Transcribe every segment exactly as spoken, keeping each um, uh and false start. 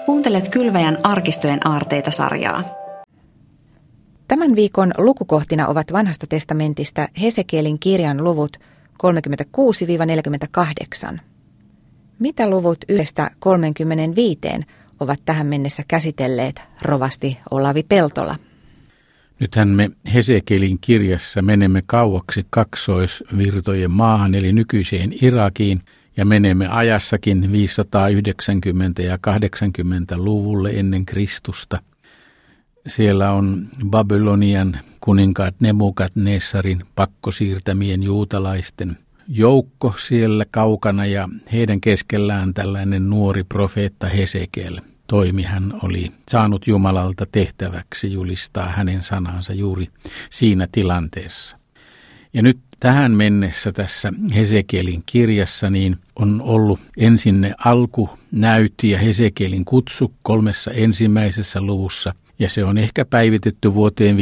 Kuuntelet Kylväjän arkistojen aarteita -sarjaa. Tämän viikon lukukohtina ovat Vanhasta testamentista Hesekielin kirjan luvut kolmekymmentäkuusi neljäkymmentäkahdeksan. Mitä luvut yhdestä kolmeenkymmeneenviiteen ovat tähän mennessä käsitelleet, rovasti Olavi Peltola? Nythän me Hesekielin kirjassa menemme kauaksi kaksoisvirtojen maahan, eli nykyiseen Irakiin, ja menemme ajassakin viisisataayhdeksänkymmentä- ja kahdeksankymmentäluvulle ennen Kristusta. Siellä on Babylonian kuninkaat Nebukadnessarin pakkosiirtämien juutalaisten joukko siellä kaukana, ja heidän keskellään tällainen nuori profeetta Hesekiel toimi. Hän oli saanut Jumalalta tehtäväksi julistaa hänen sanansa juuri siinä tilanteessa. Ja nyt tähän mennessä tässä Hesekielin kirjassa niin on ollut ensin ne alkunäytti ja Hesekielin kutsu kolmessa ensimmäisessä luvussa, ja se on ehkä päivitetty vuoteen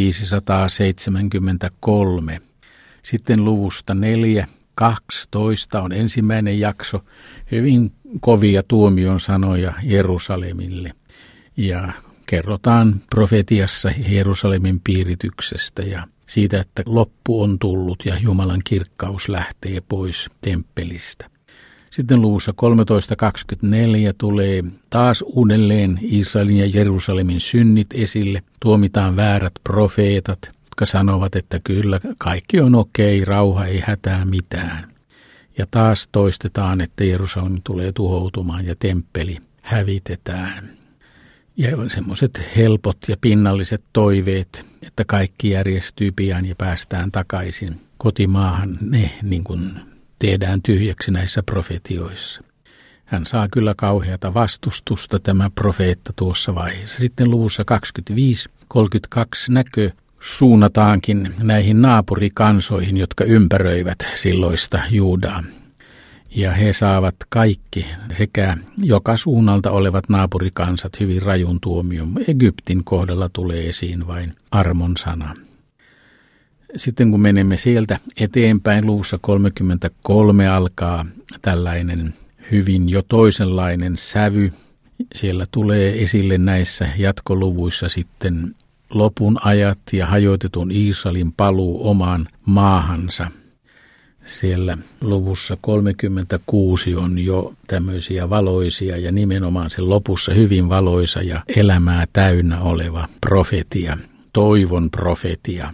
viisisataaseitsemänkymmentäkolme. Sitten luvusta neljä kaksitoista on ensimmäinen jakso, hyvin kovia tuomion sanoja Jerusalemille. Ja kerrotaan profetiassa Jerusalemin piirityksestä ja siitä, että loppu on tullut ja Jumalan kirkkaus lähtee pois temppelistä. Sitten luvussa kolmetoista kaksikymmentäneljä tulee taas uudelleen Israelin ja Jerusalemin synnit esille. Tuomitaan väärät profeetat, jotka sanovat, että kyllä kaikki on okei, rauha ei hätää mitään. Ja taas toistetaan, että Jerusalem tulee tuhoutumaan ja temppeli hävitetään. Ja semmoiset helpot ja pinnalliset toiveet, että kaikki järjestyy pian ja päästään takaisin kotimaahan, ne niin kuin tehdään tyhjäksi näissä profetioissa. Hän saa kyllä kauheata vastustusta, tämä profeetta, tuossa vaiheessa. Sitten luvussa kaksikymmentäviisi kolmekymmentäkaksi näkö suunnataankin näihin naapurikansoihin, jotka ympäröivät silloista Juudaa. Ja he saavat kaikki, sekä joka suunnalta olevat naapurikansat, hyvin rajun tuomion. Egyptin kohdalla tulee esiin vain armon sana. Sitten kun menemme sieltä eteenpäin, luvussa kolmekymmentäkolme alkaa tällainen hyvin jo toisenlainen sävy. Siellä tulee esille näissä jatkoluvuissa sitten lopun ajat ja hajoitetun Israelin paluu omaan maahansa. Siellä luvussa kolmekymmentäkuusi on jo tämmöisiä valoisia ja nimenomaan sen lopussa hyvin valoisa ja elämää täynnä oleva profetia, toivon profetia.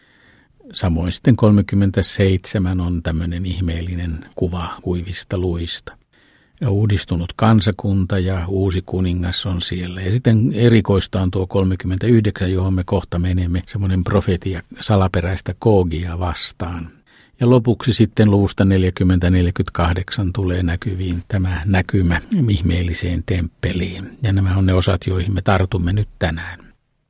Samoin sitten kolmekymmentäseitsemän on tämmöinen ihmeellinen kuva kuivista luista. Ja uudistunut kansakunta ja uusi kuningas on siellä. Ja sitten erikoista on tuo kolmekymmentäyhdeksän, johon me kohta menemme, semmoinen profetia salaperäistä Koogia vastaan. Ja lopuksi sitten luvusta neljäkymmentä neljäkymmentäkahdeksan tulee näkyviin tämä näkymä ihmeelliseen temppeliin. Ja nämä on ne osat, joihin me tartumme nyt tänään.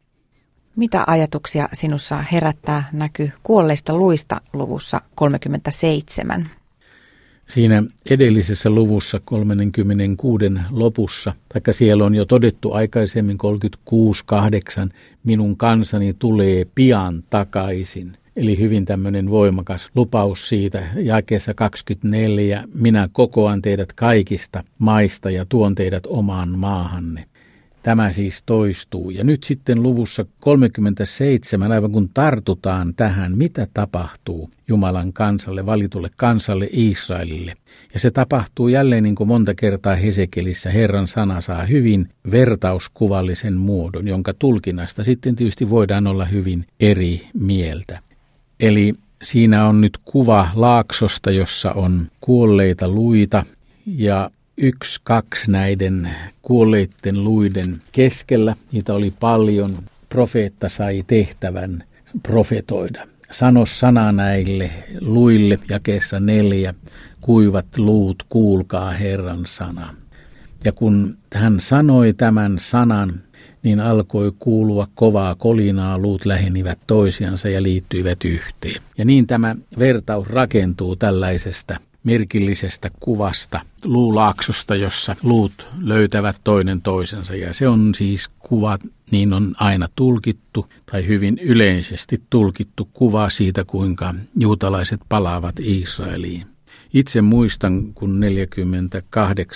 Mitä ajatuksia sinussa herättää näky kuolleista luista luvussa kolmekymmentäseitsemän? Siinä edellisessä luvussa kolmekymmentäkuusi lopussa, taikka siellä on jo todettu aikaisemmin kolmekymmentäkuusi kahdeksan, minun kansani tulee pian takaisin. Eli hyvin tämmöinen voimakas lupaus siitä, jakeessa kaksikymmentäneljä, minä kokoan teidät kaikista maista ja tuon teidät omaan maahanne. Tämä siis toistuu. Ja nyt sitten luvussa kolmekymmentäseitsemän, aivan kun tartutaan tähän, mitä tapahtuu Jumalan kansalle, valitulle kansalle Israelille. Ja se tapahtuu jälleen niin kuin monta kertaa Hesekielissä. Herran sana saa hyvin vertauskuvallisen muodon, jonka tulkinnasta sitten tietysti voidaan olla hyvin eri mieltä. Eli siinä on nyt kuva laaksosta, jossa on kuolleita luita ja yksi, kaksi näiden kuolleiden luiden keskellä. Niitä oli paljon. Profeetta sai tehtävän profetoida. Sano sana näille luille, jakeessa neljä, kuivat luut, kuulkaa Herran sana. Ja kun hän sanoi tämän sanan, niin alkoi kuulua kovaa kolinaa, luut lähenivät toisiansa ja liittyivät yhteen. Ja niin tämä vertaus rakentuu tällaisesta merkillisestä kuvasta, luulaaksosta, jossa luut löytävät toinen toisensa. Ja se on siis kuva, niin on aina tulkittu, tai hyvin yleisesti tulkittu kuva siitä, kuinka juutalaiset palaavat Israeliin. Itse muistan, kun neljäkymmentäkahdeksan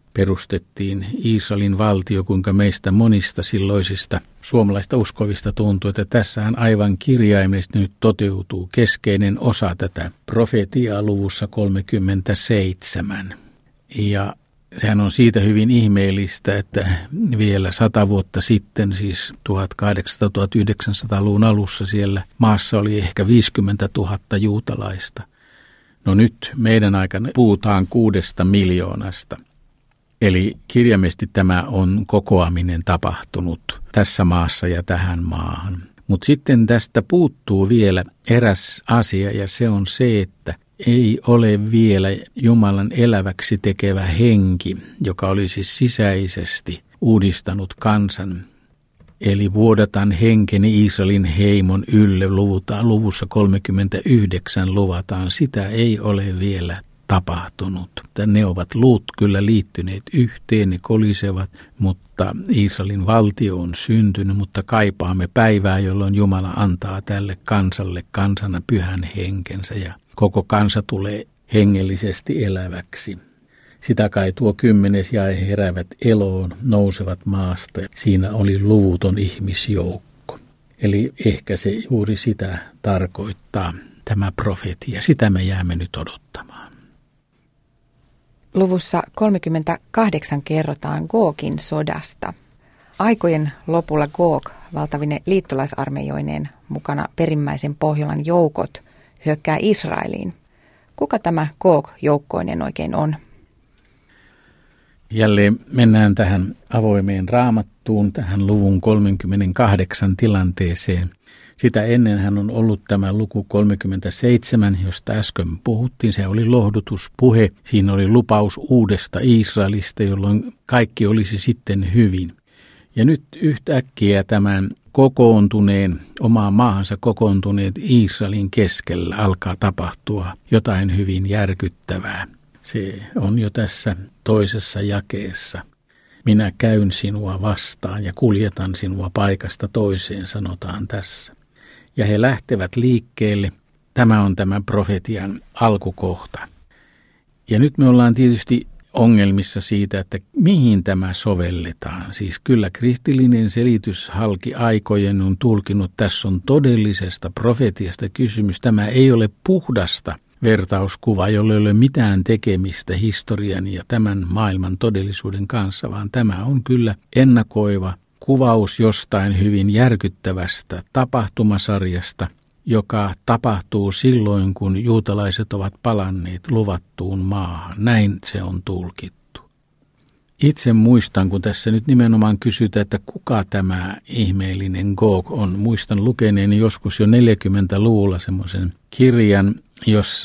perustettiin Israelin valtio, kuinka meistä monista silloisista suomalaista uskovista tuntuu, että tässähän aivan kirjaimellisesti nyt toteutuu keskeinen osa tätä profetiaa luvussa kolmekymmentäseitsemän. Ja sehän on siitä hyvin ihmeellistä, että vielä sata vuotta sitten, siis tuhatkahdeksansataa-tuhatyhdeksänsataaluvun alussa siellä maassa oli ehkä viisikymmentätuhatta juutalaista. No nyt meidän aikana puhutaan kuudesta miljoonasta. Eli kirjaimellisesti tämä on kokoaminen tapahtunut tässä maassa ja tähän maahan. Mutta sitten tästä puuttuu vielä eräs asia, ja se on se, että ei ole vielä Jumalan eläväksi tekevä henki, joka olisi sisäisesti uudistanut kansan. Eli vuodatan henkeni Israelin heimon ylle, luvutaan, luvussa kolmekymmentäyhdeksän luvataan, sitä ei ole vielä tapahtunut. Ne ovat luut kyllä liittyneet yhteen, ne kolisevat, mutta Israelin valtio on syntynyt, mutta kaipaamme päivää, jolloin Jumala antaa tälle kansalle kansana pyhän henkensä ja koko kansa tulee hengellisesti eläväksi. Sitä kai tuo kymmenes jae heräävät eloon, nousevat maasta. Siinä oli luvuton ihmisjoukko. Eli ehkä se juuri sitä tarkoittaa tämä profetia. Sitä me jäämme nyt odottamaan. Luvussa kolmekymmentäkahdeksan kerrotaan Gogin sodasta. Aikojen lopulla Gog, valtavine liittolaisarmeijoineen mukana perimmäisen Pohjolan joukot, hyökkää Israeliin. Kuka tämä Gog joukkoinen oikein on? Jälleen mennään tähän avoimeen raamattuun, tähän luvun kolmekymmentäkahdeksan tilanteeseen. Sitä ennen hän on ollut tämä luku kolmekymmentäseitsemän, josta äsken puhuttiin. Se oli lohdutuspuhe. Siinä oli lupaus uudesta Israelista, jolloin kaikki olisi sitten hyvin. Ja nyt yhtäkkiä tämän kokoontuneen, omaan maahansa kokoontuneet Israelin keskellä alkaa tapahtua jotain hyvin järkyttävää. Se on jo tässä toisessa jakeessa. Minä käyn sinua vastaan ja kuljetan sinua paikasta toiseen, sanotaan tässä. Ja he lähtevät liikkeelle. Tämä on tämä profetian alkukohta. Ja nyt me ollaan tietysti ongelmissa siitä, että mihin tämä sovelletaan. Siis kyllä kristillinen selitys halki aikojen on tulkinut, tässä on todellisesta profetiasta kysymys. Tämä ei ole puhdasta vertauskuva, jolla ei ole mitään tekemistä historian ja tämän maailman todellisuuden kanssa, vaan tämä on kyllä ennakoiva kuvaus jostain hyvin järkyttävästä tapahtumasarjasta, joka tapahtuu silloin, kun juutalaiset ovat palanneet luvattuun maahan. Näin se on tulkittu. Itse muistan, kun tässä nyt nimenomaan kysytään, että kuka tämä ihmeellinen Gog on. Muistan lukeneeni joskus jo neljäkymmentäluvulla semmoisen kirjan, jossa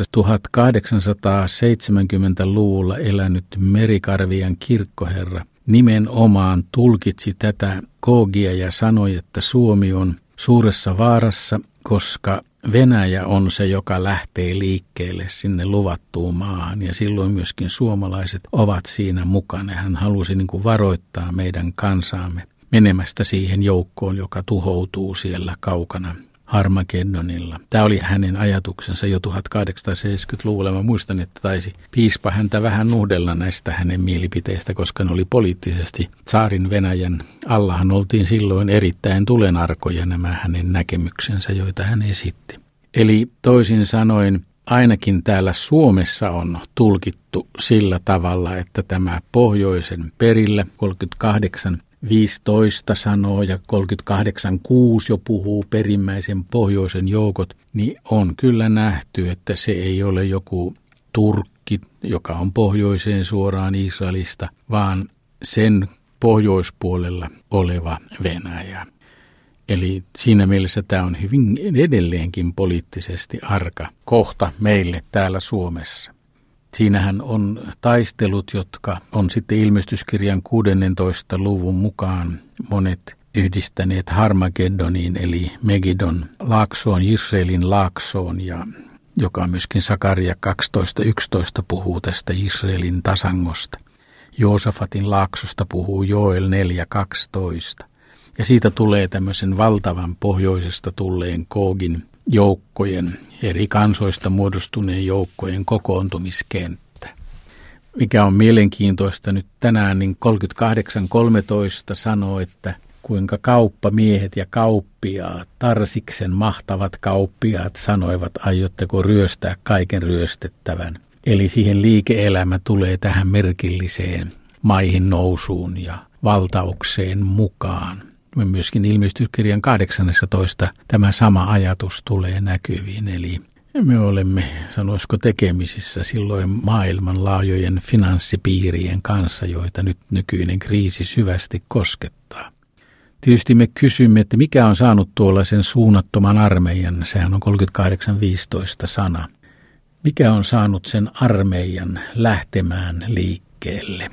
tuhatkahdeksansataaseitsemänkymmentäluvulla elänyt Merikarvian kirkkoherra nimenomaan tulkitsi tätä Gogia ja sanoi, että Suomi on suuressa vaarassa, koska Venäjä on se, joka lähtee liikkeelle sinne luvattuun maahan ja silloin myöskin suomalaiset ovat siinä mukana. Hän halusi niin kuin varoittaa meidän kansaamme menemästä siihen joukkoon, joka tuhoutuu siellä kaukana Harmagedonilla. Tämä oli hänen ajatuksensa jo tuhatkahdeksansataaseitsemänkymmentäluvulla. Mä muistan, että taisi piispa häntä vähän nuhdella näistä hänen mielipiteistä, koska ne oli poliittisesti tsaarin Venäjän allahan oltiin silloin erittäin tulenarkoja nämä hänen näkemyksensä, joita hän esitti. Eli toisin sanoen ainakin täällä Suomessa on tulkittu sillä tavalla, että tämä pohjoisen perillä kolmekymmentäkahdeksan viisitoista sanoo ja kolmekymmentäkahdeksan kuusi jo puhuu perimmäisen pohjoisen joukot, niin on kyllä nähty, että se ei ole joku Turkki, joka on pohjoiseen suoraan Israelista, vaan sen pohjoispuolella oleva Venäjä. Eli siinä mielessä tämä on hyvin edelleenkin poliittisesti arka kohta meille täällä Suomessa. Siinähän on taistelut, jotka on sitten ilmestyskirjan kuudennentoista luvun mukaan monet yhdistäneet Harmagedoniin, eli Megidon laaksoon, Israelin laaksoon, ja joka myöskin Sakaria kaksitoista yksitoista puhuu tästä Israelin tasangosta. Joosafatin laaksosta puhuu Joel neljä kaksitoista. Ja siitä tulee tämmöisen valtavan pohjoisesta tulleen Gogin joukkojen, eri kansoista muodostuneen joukkojen kokoontumiskenttä. mikä on mielenkiintoista nyt tänään, niin kolmekymmentäkahdeksan kolmetoista sanoo, että kuinka kauppamiehet ja kauppiaat, Tarsiksen mahtavat kauppiaat sanoivat, aiotteko ryöstää kaiken ryöstettävän. Eli siihen liike-elämä tulee tähän merkilliseen maihin nousuun ja valtaukseen mukaan. Myöskin ilmestyskirjan kahdeksannessatoista tämä sama ajatus tulee näkyviin, eli me olemme, sanoisiko, tekemisissä silloin maailmanlaajojen finanssipiirien kanssa, joita nyt nykyinen kriisi syvästi koskettaa. Tietysti me kysymme, että mikä on saanut tuollaisen suunnattoman armeijan, sehän on kolmekymmentäkahdeksan viisitoista sana. Mikä on saanut sen armeijan lähtemään liikkeelle?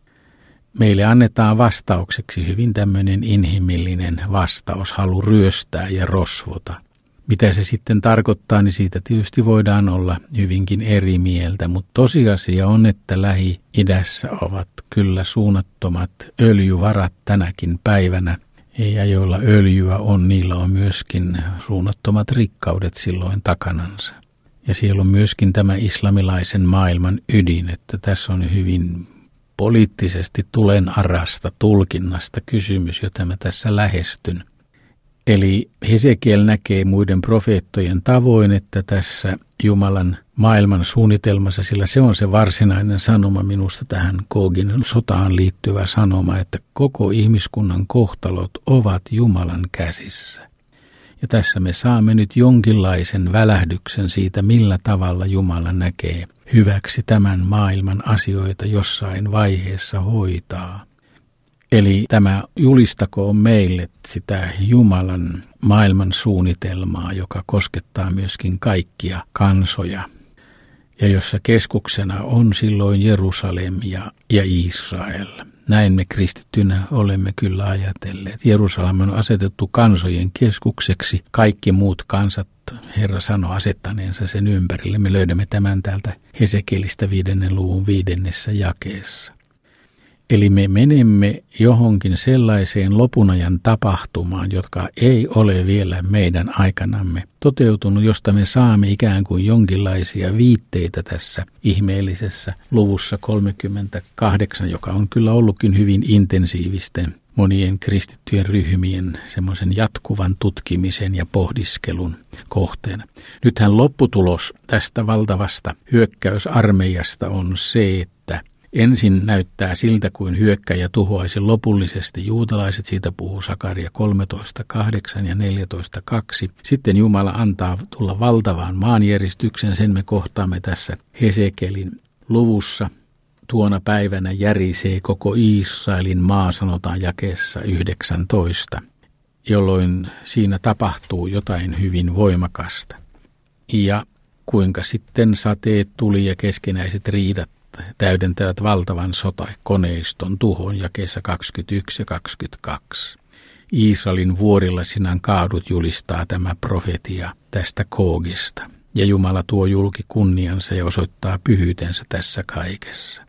Meille annetaan vastaukseksi hyvin tämmöinen inhimillinen vastaus, halu ryöstää ja rosvota. Mitä se sitten tarkoittaa, niin siitä tietysti voidaan olla hyvinkin eri mieltä, mutta tosiasia on, että Lähi-idässä ovat kyllä suunnattomat öljyvarat tänäkin päivänä, ja joilla öljyä on, niillä on myöskin suunnattomat rikkaudet silloin takanansa. Ja siellä on myöskin tämä islamilaisen maailman ydin, että tässä on hyvin poliittisesti tulenarasta tulkinnasta kysymys, jota mä tässä lähestyn. Eli Hesekiel näkee muiden profeettojen tavoin, että tässä Jumalan maailman suunnitelmassa, sillä se on se varsinainen sanoma minusta tähän Googin sotaan liittyvä sanoma, että koko ihmiskunnan kohtalot ovat Jumalan käsissä. Ja tässä me saamme nyt jonkinlaisen välähdyksen siitä, millä tavalla Jumala näkee hyväksi tämän maailman asioita jossain vaiheessa hoitaa. Eli tämä julistakoon meille sitä Jumalan maailman suunnitelmaa, joka koskettaa myöskin kaikkia kansoja. Ja jossa keskuksena on silloin Jerusalem ja, ja Israel. Näin me kristittynä olemme kyllä ajatelleet. Jerusalem on asetettu kansojen keskukseksi. Kaikki muut kansat, Herra sanoi asettaneensa sen ympärille. Me löydämme tämän täältä Hesekielistä viidennen luvun viidennessä jakeessa. Eli me menemme johonkin sellaiseen lopunajan tapahtumaan, jotka ei ole vielä meidän aikanamme toteutunut, josta me saamme ikään kuin jonkinlaisia viitteitä tässä ihmeellisessä luvussa kolmekymmentäkahdeksan, joka on kyllä ollutkin hyvin intensiivisten monien kristittyjen ryhmien semmoisen jatkuvan tutkimisen ja pohdiskelun kohteena. Nythän lopputulos tästä valtavasta hyökkäysarmeijasta on se, että ensin näyttää siltä, kuin hyökkäjä tuhoaisi lopullisesti juutalaiset, siitä puhuu Sakaria kolmetoista kahdeksan ja neljätoista kaksi. Sitten Jumala antaa tulla valtavaan maanjäristyksen, sen me kohtaamme tässä Hesekielin luvussa. Tuona päivänä järisee koko Israelin maa, sanotaan jakeessa yhdeksäntoista, jolloin siinä tapahtuu jotain hyvin voimakasta. Ja kuinka sitten sateet, tuli ja keskinäiset riidat täydentävät valtavan sotakoneiston tuhon jakeessa kaksikymmentäyksi ja kaksikymmentäkaksi. Israelin vuorilla sinä kaadut, julistaa tämä profetia tästä Googista. Ja Jumala tuo julki kunniansa ja osoittaa pyhyytensä tässä kaikessa.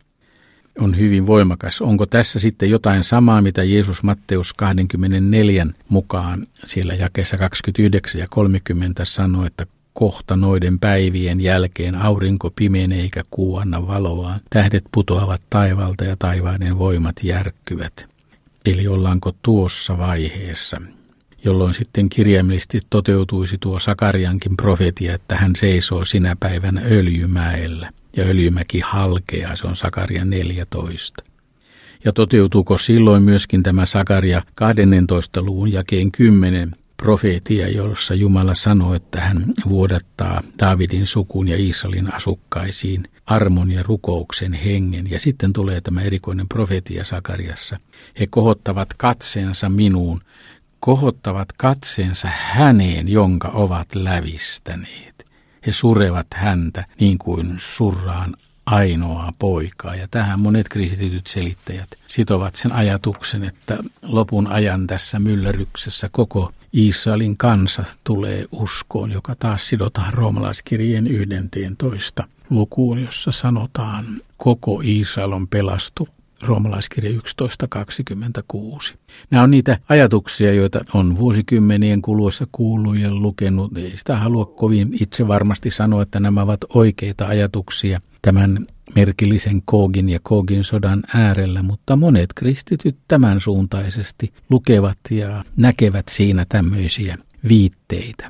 On hyvin voimakas. Onko tässä sitten jotain samaa, mitä Jeesus Matteus kaksikymmentäneljä mukaan siellä jakeessa kaksikymmentäyhdeksän ja kolmekymmentä sanoi, että kohta noiden päivien jälkeen aurinko pimenee eikä kuu anna valoaan. Tähdet putoavat taivaalta ja taivaiden voimat järkkyvät. Eli ollaanko tuossa vaiheessa, jolloin sitten kirjaimellisesti toteutuisi tuo Sakariankin profetia, että hän seisoo sinä päivänä Öljymäellä. Ja Öljymäki halkeaa, se on Sakaria neljätoista. Ja toteutuuko silloin myöskin tämä Sakaria kahdennentoista luvun jakeen kymmenen profeetia, jossa Jumala sanoo, että hän vuodattaa Daavidin sukuun ja Israelin asukkaisiin armon ja rukouksen hengen. Ja sitten tulee tämä erikoinen profetia Sakariassa. He kohottavat katseensa minuun, kohottavat katseensa häneen, jonka ovat lävistäneet. He surevat häntä niin kuin surraan ainoaa poikaa. Ja tähän monet kristityt selittäjät sitovat sen ajatuksen, että lopun ajan tässä myllerryksessä koko Israelin kansa tulee uskoon, joka taas sidotaan roomalaiskirjeen yhdentoista lukuun, jossa sanotaan, koko Israel on pelastu Roomalaiskirja yksitoista kaksikymmentäkuusi. Nämä on niitä ajatuksia, joita on vuosikymmenien kuluessa kuullut ja lukenut. Ei sitä halua kovin itse varmasti sanoa, että nämä ovat oikeita ajatuksia tämän merkillisen Googin ja Googin sodan äärellä, mutta monet kristityt tämän suuntaisesti lukevat ja näkevät siinä tämmöisiä viitteitä.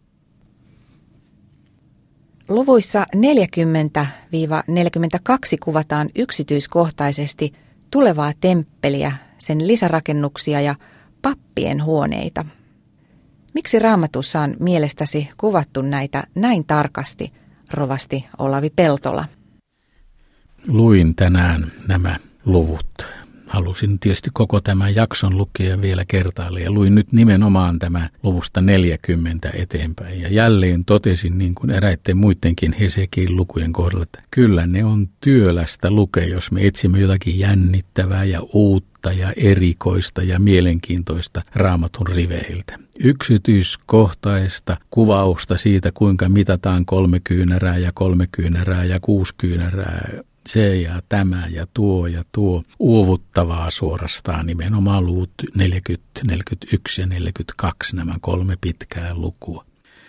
Luvuissa neljäkymmentä neljäkymmentäkaksi kuvataan yksityiskohtaisesti tulevaa temppeliä, sen lisärakennuksia ja pappien huoneita. Miksi Raamatussa on mielestäsi kuvattu näitä näin tarkasti, rovasti Olavi Peltola? Luin tänään nämä luvut. Halusin tietysti koko tämän jakson lukea vielä kertaalleen ja luin nyt nimenomaan tämä luvusta neljäkymmentä eteenpäin. Ja jälleen totesin niin kuin eräiden muidenkin Hesekiin lukujen kohdalla, että kyllä ne on työlästä lukea, jos me etsimme jotakin jännittävää ja uutta ja erikoista ja mielenkiintoista Raamatun riveiltä. Yksityiskohtaista kuvausta siitä, kuinka mitataan kolme kyynärää ja kolme kyynärää ja kuusi kyynärää. Se ja tämä ja tuo ja tuo uuvuttavaa suorastaan nimenomaan luvut neljäkymmentä, neljäkymmentäyksi ja neljäkymmentäkaksi, nämä kolme pitkää lukua.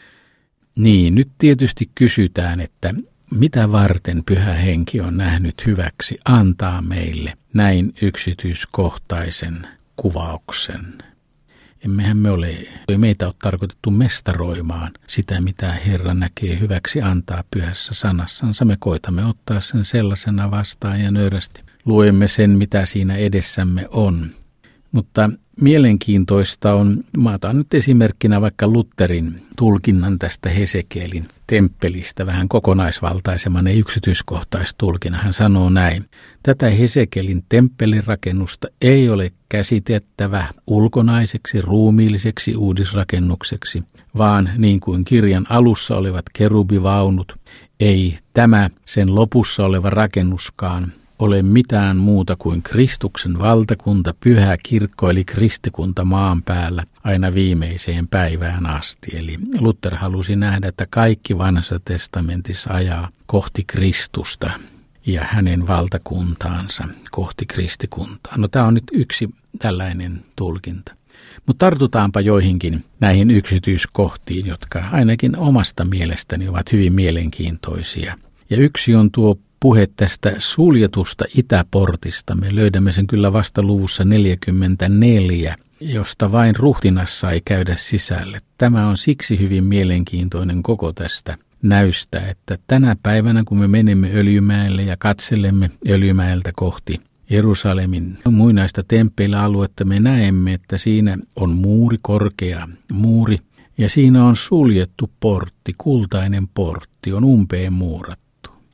Niin, nyt tietysti kysytään, että mitä varten Pyhä Henki on nähnyt hyväksi antaa meille näin yksityiskohtaisen kuvauksen. Emmehän me ole, ei meitä ole tarkoitettu mestaroimaan sitä, mitä Herra näkee hyväksi antaa pyhässä sanassansa. Me koitamme ottaa sen sellaisena vastaan ja nöyrästi luemme sen, mitä siinä edessämme on. Mutta mielenkiintoista on, mä otan nyt esimerkkinä vaikka Lutherin tulkinnan tästä Hesekielin temppelistä, vähän kokonaisvaltaisemman ja yksityiskohtaistulkinnan. Hän sanoo näin: tätä Hesekielin temppelirakennusta ei ole käsitettävä ulkonaiseksi, ruumiilliseksi uudisrakennukseksi, vaan niin kuin kirjan alussa olevat kerubivaunut, ei tämä sen lopussa oleva rakennuskaan ole mitään muuta kuin Kristuksen valtakunta, pyhä kirkko eli kristikunta maan päällä aina viimeiseen päivään asti. Eli Luther halusi nähdä, että kaikki vanhassa testamentissa ajaa kohti Kristusta ja hänen valtakuntaansa, kohti kristikuntaa. No tämä on nyt yksi tällainen tulkinta. Mutta tartutaanpa joihinkin näihin yksityiskohtiin, jotka ainakin omasta mielestäni ovat hyvin mielenkiintoisia. Ja yksi on tuo puhe tästä suljetusta itäportista. Me löydämme sen kyllä vasta luvussa neljäkymmentäneljä, josta vain ruhtinas sai käydä sisälle. Tämä on siksi hyvin mielenkiintoinen koko tästä näystä, että tänä päivänä kun me menemme Öljymäelle ja katselemme Öljymäeltä kohti Jerusalemin muinaista temppelialuetta, me näemme, että siinä on muuri, korkea muuri, ja siinä on suljettu portti, kultainen portti, on umpeen muurattu.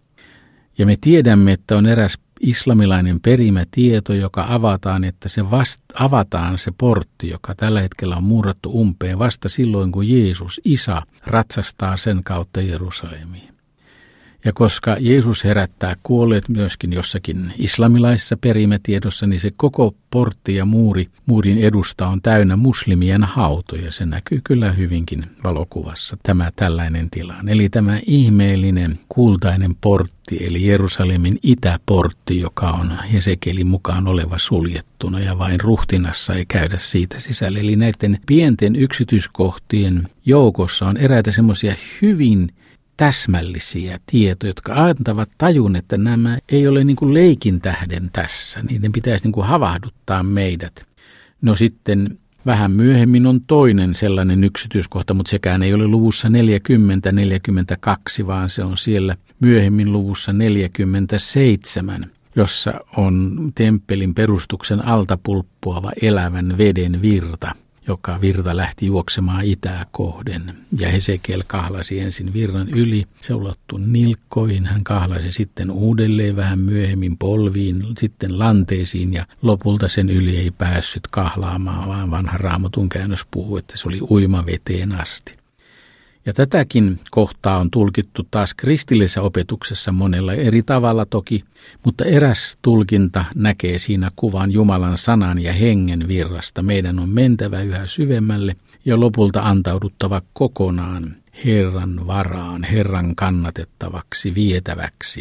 Ja me tiedämme, että on eräs islamilainen perimätieto, joka avataan, että se vasta avataan se portti, joka tällä hetkellä on muurattu umpeen vasta silloin, kun Jeesus, Isä, ratsastaa sen kautta Jerusalemiin. Ja koska Jeesus herättää kuolleet myöskin jossakin islamilaisessa perimätiedossa, niin se koko portti ja muuri, muurin edusta on täynnä muslimien hautoja. Se näkyy kyllä hyvinkin valokuvassa, tämä tällainen tilanne. Eli tämä ihmeellinen kultainen portti, eli Jerusalemin itäportti, joka on Hesekielin mukaan oleva suljettuna ja vain ruhtinassa ei käydä siitä sisälle. Eli näiden pienten yksityiskohtien joukossa on eräitä semmoisia hyvin täsmällisiä tietoja, jotka antavat tajun, että nämä ei ole niin kuin leikin tähden tässä. Niiden pitäisi niin kuin havahduttaa meidät. No sitten vähän myöhemmin on toinen sellainen yksityiskohta, mutta sekään ei ole luvussa neljäkymmentä neljäkymmentäkaksi, vaan se on siellä myöhemmin luvussa neljäkymmentäseitsemän, jossa on temppelin perustuksen alta pulppuava elävän veden virta, joka virta lähti juoksemaan itää kohden. Ja Hesekiel kahlasi ensin virran yli, se ulottui nilkkoihin, hän kahlasi sitten uudelleen vähän myöhemmin polviin, sitten lanteisiin ja lopulta sen yli ei päässyt kahlaamaan, vaan vanha Raamatun käännös puhuu, että se oli uimaveteen asti. Ja tätäkin kohtaa on tulkittu taas kristillisessä opetuksessa monella eri tavalla toki, mutta eräs tulkinta näkee siinä kuvan Jumalan sanan ja hengen virrasta. Meidän on mentävä yhä syvemmälle ja lopulta antauduttava kokonaan Herran varaan, Herran kannatettavaksi, vietäväksi,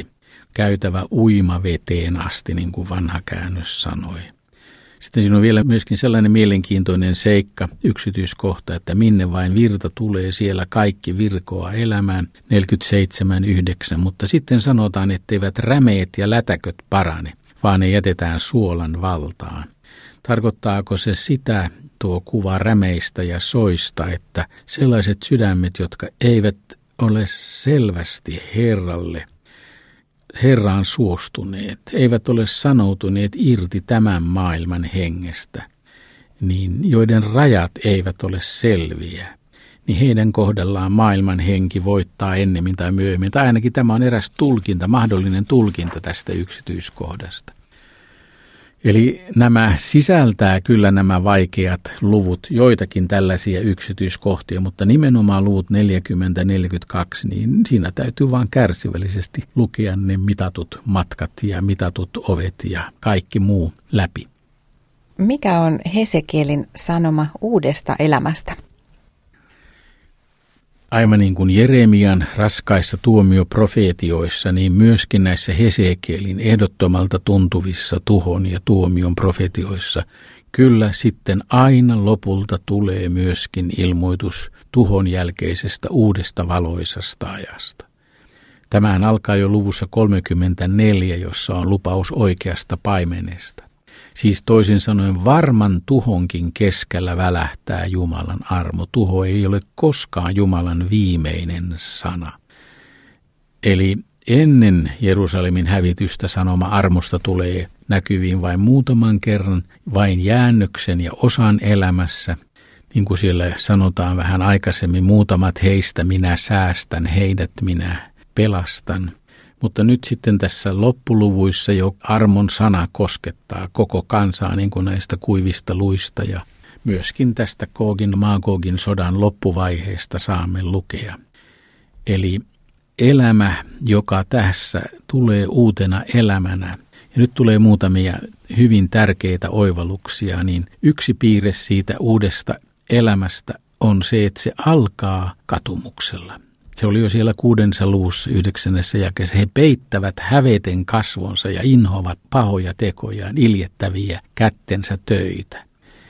käytävä uimaveteen asti, niin kuin vanha käännös sanoi. Sitten siinä on vielä myöskin sellainen mielenkiintoinen seikka, yksityiskohta, että minne vain virta tulee, siellä kaikki virkoa elämään, neljäkymmentäseitsemän yhdeksän, mutta sitten sanotaan, etteivät rämeet ja lätäköt parane, vaan ne jätetään suolan valtaan. Tarkoittaako se sitä, tuo kuva rämeistä ja soista, että sellaiset sydämet, jotka eivät ole selvästi Herralle, Herraan suostuneet, eivät ole sanoutuneet irti tämän maailman hengestä, niin joiden rajat eivät ole selviä, niin heidän kohdallaan maailman henki voittaa ennemmin tai myöhemmin. Tai ainakin tämä on eräs tulkinta, mahdollinen tulkinta tästä yksityiskohdasta. Eli nämä sisältää kyllä nämä vaikeat luvut, joitakin tällaisia yksityiskohtia, mutta nimenomaan luvut neljäkymmentä neljäkymmentäkaksi, niin siinä täytyy vain kärsivällisesti lukea ne mitatut matkat ja mitatut ovet ja kaikki muu läpi. Mikä on Hesekielin sanoma uudesta elämästä? Aivan niin kuin Jeremian raskaissa tuomioprofeetioissa, niin myöskin näissä Hesekielin ehdottomalta tuntuvissa tuhon ja tuomion profetioissa kyllä sitten aina lopulta tulee myöskin ilmoitus tuhon jälkeisestä uudesta valoisasta ajasta. Tämähän alkaa jo luvussa kolmekymmentäneljä, jossa on lupaus oikeasta paimenesta. Siis toisin sanoen varman tuhonkin keskellä välähtää Jumalan armo. Tuho ei ole koskaan Jumalan viimeinen sana. Eli ennen Jerusalemin hävitystä sanoma armosta tulee näkyviin vain muutaman kerran, vain jäännöksen ja osan elämässä. Niin kuin siellä sanotaan vähän aikaisemmin, muutamat heistä minä säästän, heidät minä pelastan. Mutta nyt sitten tässä loppuluvuissa jo armon sana koskettaa koko kansaa niin kuin näistä kuivista luista ja myöskin tästä Googin Magogin sodan loppuvaiheesta saamme lukea. Eli elämä, joka tässä tulee uutena elämänä, ja nyt tulee muutamia hyvin tärkeitä oivalluksia, niin yksi piirre siitä uudesta elämästä on se, että se alkaa katumuksella. Se oli jo siellä kuudennessa luvussa yhdeksännessä jakeessa. He peittävät häveten kasvonsa ja inhovat pahoja tekojaan, iljettäviä kättensä töitä.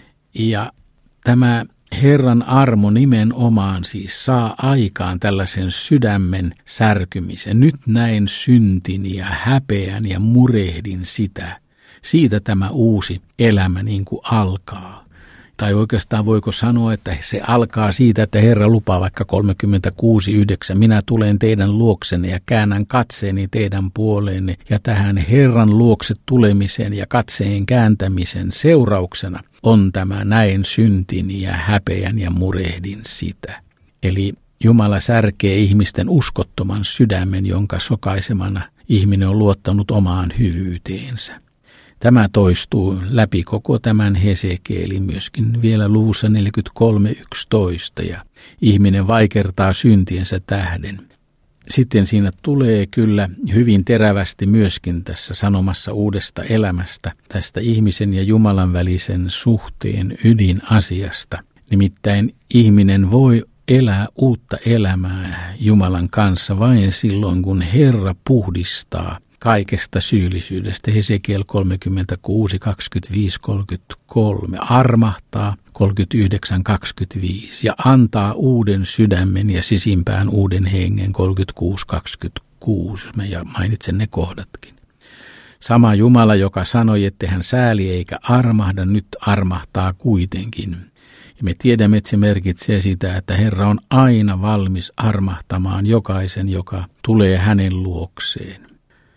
Ja tämä Herran armo nimenomaan siis saa aikaan tällaisen sydämen särkymisen. Nyt näen syntini ja häpeän ja murehdin sitä. Siitä tämä uusi elämä niin kuin alkaa. Tai oikeastaan voiko sanoa, että se alkaa siitä, että Herra lupaa vaikka kolmekymmentäkuusi yhdeksän. Minä tulen teidän luoksenne ja käännän katseeni teidän puoleenne. Ja tähän Herran luokse tulemisen ja katseen kääntämisen seurauksena on tämä näin syntini ja häpeän ja murehdin sitä. Eli Jumala särkee ihmisten uskottoman sydämen, jonka sokaisemana ihminen on luottanut omaan hyvyyteensä. Tämä toistuu läpi koko tämän Hesekielin myöskin vielä luvussa neljäkymmentäkolme yksitoista ja ihminen vaikertaa syntiensä tähden. Sitten siinä tulee kyllä hyvin terävästi myöskin tässä sanomassa uudesta elämästä, tästä ihmisen ja Jumalan välisen suhteen ydinasiasta. Nimittäin ihminen voi elää uutta elämää Jumalan kanssa vain silloin, kun Herra puhdistaa kaikesta syyllisyydestä. Hesekiel kolmekymmentäkuusi, kaksikymmentäviisi, kolmekymmentäkolme, armahtaa kolmekymmentäyhdeksän, kaksikymmentäviisi ja antaa uuden sydämen ja sisimpään uuden hengen kolmekymmentäkuusi, kaksikymmentäkuusi. Mä mainitsen ne kohdatkin. Sama Jumala, joka sanoi, että hän sääli eikä armahda, nyt armahtaa kuitenkin. Ja me tiedämme, että se merkitsee sitä, että Herra on aina valmis armahtamaan jokaisen, joka tulee hänen luokseen.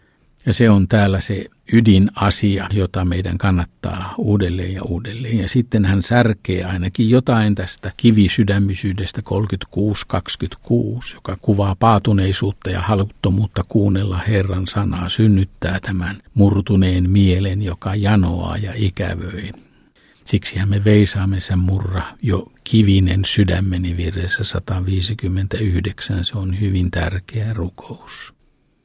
Ja se on täällä se ydinasia, jota meidän kannattaa uudelleen ja uudelleen. Ja sitten hän särkee ainakin jotain tästä kivisydämisyydestä kolmekymmentäkuusi kaksikymmentäkuusi, joka kuvaa paatuneisuutta ja haluttomuutta kuunnella Herran sanaa, synnyttää tämän murtuneen mielen, joka janoaa ja ikävöi. Siksihän me veisaamme sen murra jo kivinen sydämeni virressä sata viisikymmentäyhdeksän. Se on hyvin tärkeä rukous.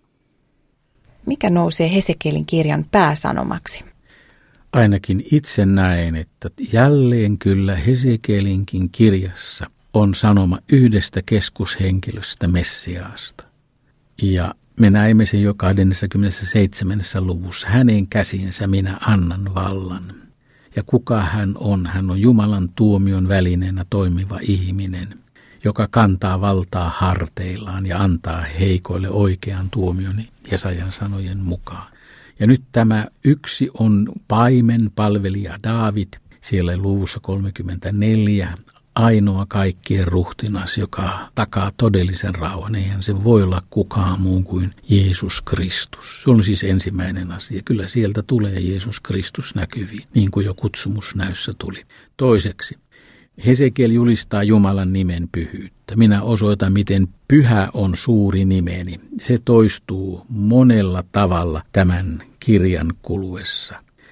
Mikä nousee Hesekielin kirjan pääsanomaksi? Ainakin itse näen, että jälleen kyllä Hesekielinkin kirjassa on sanoma yhdestä keskushenkilöstä Messiaasta. Ja me näemme sen jo kaksikymmentäseitsemän luvussa. Hänen käsinsä minä annan vallan. Ja kuka hän on? Hän on Jumalan tuomion välineenä toimiva ihminen, joka kantaa valtaa harteillaan ja antaa heikoille oikean tuomion Jesajan sanojen mukaan. Ja nyt tämä yksi on paimen palvelija Daavid, siellä luvussa kolmekymmentäneljä, ainoa kaikkien ruhtinas, joka takaa todellisen rauhan. Eihän se voi olla kukaan muu kuin Jeesus Kristus. Se on siis ensimmäinen asia. Kyllä sieltä tulee Jeesus Kristus näkyviin, niin kuin jo kutsumusnäyssä tuli. Toiseksi, Hesekiel julistaa Jumalan nimen pyhyyttä. Minä osoitan, miten pyhä on suuri nimeni. Se toistuu monella tavalla tämän kirjan kuluessa.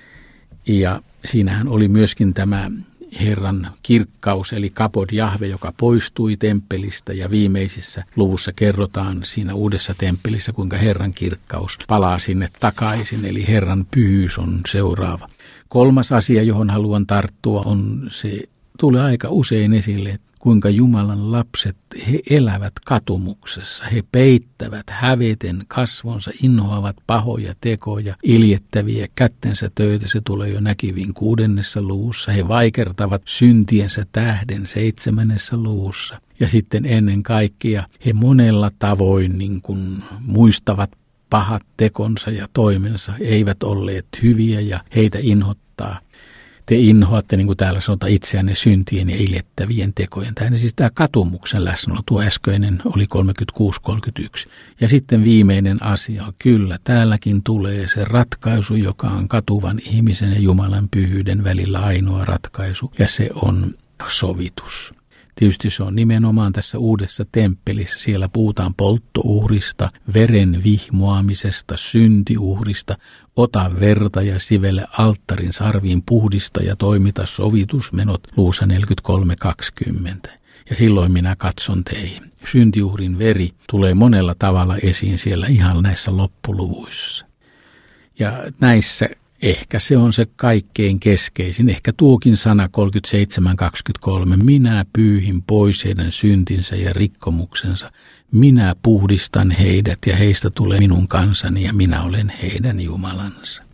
Ja siinähän oli myöskin tämä Herran kirkkaus, eli Kabod Jahve, joka poistui temppelistä, ja viimeisissä luvussa kerrotaan siinä uudessa temppelissä, kuinka Herran kirkkaus palaa sinne takaisin, eli Herran pyhyys on seuraava. Kolmas asia, johon haluan tarttua, on se, tulee aika usein esille, kuinka Jumalan lapset, he elävät katumuksessa, he peittävät häveten kasvonsa, inhoavat pahoja tekoja, iljettäviä kättensä töitä, se tulee jo näkyviin kuudennessa luvussa, he vaikertavat syntiensä tähden seitsemännessä luvussa, ja sitten ennen kaikkea he monella tavoin niin kuin muistavat pahat tekonsa ja toimensa, eivät olleet hyviä ja heitä inhottaa. Te inhoatte, niin kuin täällä sanotaan, itseänne syntien ja iljettävien tekojen. Tämä siis tämä katumuksen läsnäolo, tuo äskeinen oli kolmekymmentäkuusi kolmekymmentäyksi. Ja sitten viimeinen asia, kyllä, täälläkin tulee se ratkaisu, joka on katuvan ihmisen ja Jumalan pyhyyden välillä ainoa ratkaisu, ja se on sovitus. Tietysti se on nimenomaan tässä uudessa temppelissä. Siellä puhutaan polttouhrista, veren vihmoamisesta, syntiuhrista. Ota verta ja sivele alttarin sarviin, puhdista ja toimita sovitusmenot, luvussa neljäkymmentäkolme kaksikymmentä. Ja silloin minä katson teihin. Syntiuhrin veri tulee monella tavalla esiin siellä ihan näissä loppuluvuissa. Ja näissä ehkä se on se kaikkein keskeisin. Ehkä tuokin sana kolmekymmentäseitsemän kaksikymmentäkolme. Minä pyyhin pois heidän syntinsä ja rikkomuksensa. Minä puhdistan heidät ja heistä tulee minun kansani ja minä olen heidän Jumalansa.